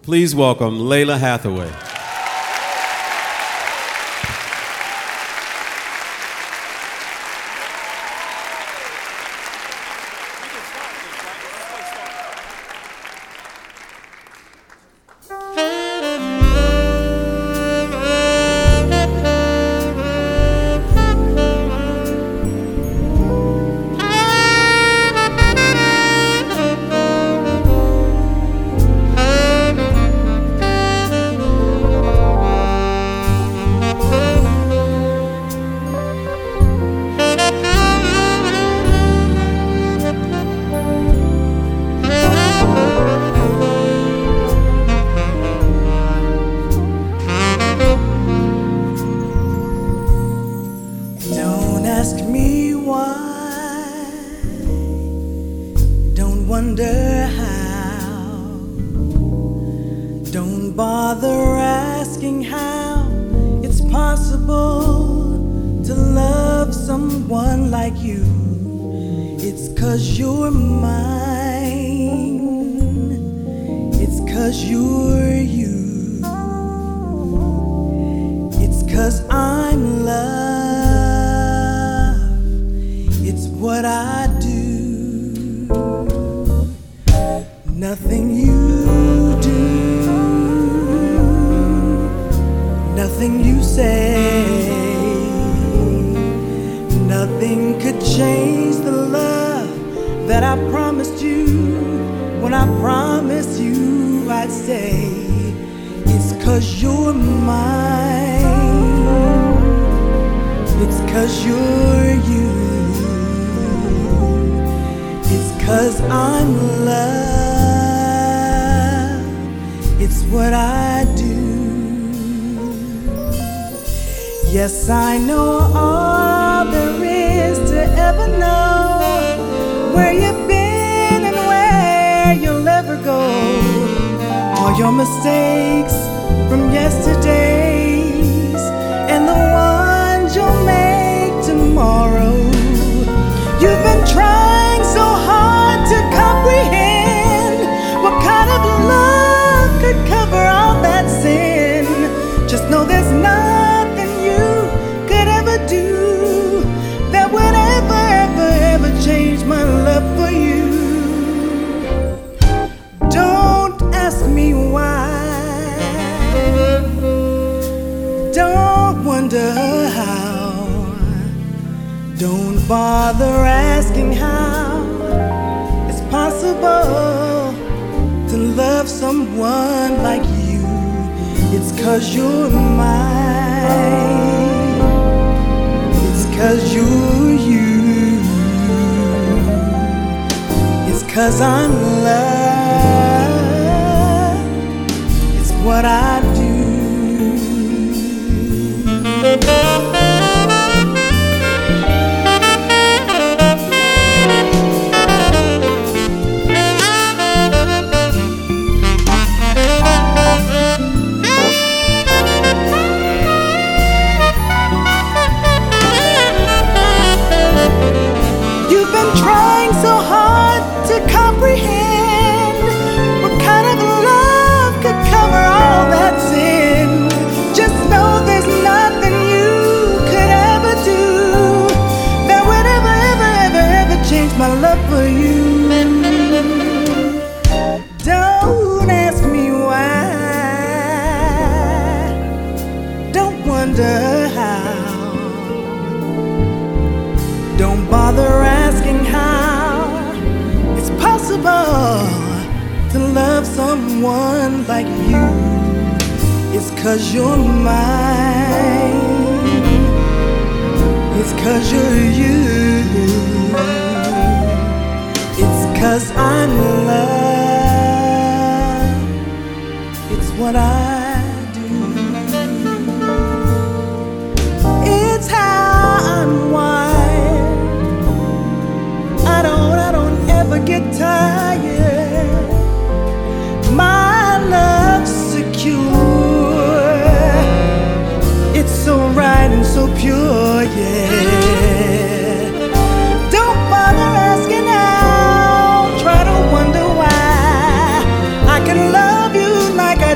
Please welcome Lalah Hathaway. Ask me why, don't wonder how, don't bother asking how it's possible to love someone like you. It's 'cause you're mine, it's 'cause you're you, it's 'cause I'm loved. What I do, nothing you do, nothing you say, nothing could change the love that I promised you. When I promised you I'd stay, it's 'cause you're mine, it's 'cause you're you, 'cause I'm loved, it's what I do. Yes, I know all there is to ever know, where you've been and where you'll ever go, all your mistakes from yesterdays and the ones you'll make tomorrow. You've been trying so hard to comprehend what kind of love could cover all that sin. Just know there's nothing you could ever do that would ever change my love for you. Don't ask me why, don't wonder how, don't bother asking how it's possible to love someone like you. It's 'cause you're mine, it's 'cause you're you, it's 'cause I'm loved, it's what I do. Trying so hard to comprehend what kind of love could cover all that sin. Just know there's nothing you could ever do that would ever change my love for you. Don't ask me why, don't wonder how, don't bother asking how it's possible to love someone like you. It's 'cause you're mine, it's 'cause you're you, it's 'cause I'm loved, it's what I do, it's how I'm wired. I don't ever get tired. My love's secure. It's so right and so pure, yeah. Don't bother asking how. Try to wonder why I can love you like I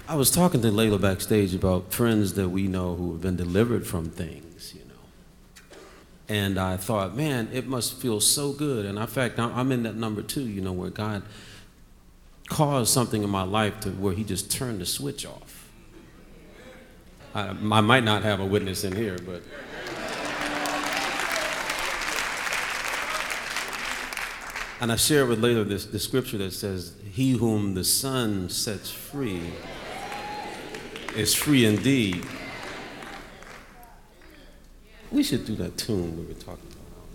I was talking to Layla backstage about friends that we know who have been delivered from things, you know. And I thought, man, it must feel so good. And in fact, I'm in that number 2, you know, where God caused something in my life to where he just turned the switch off. I might not have a witness in here, but and I shared with Layla the scripture that says, he whom the Son sets free is free indeed. We should do that tune we were talking about.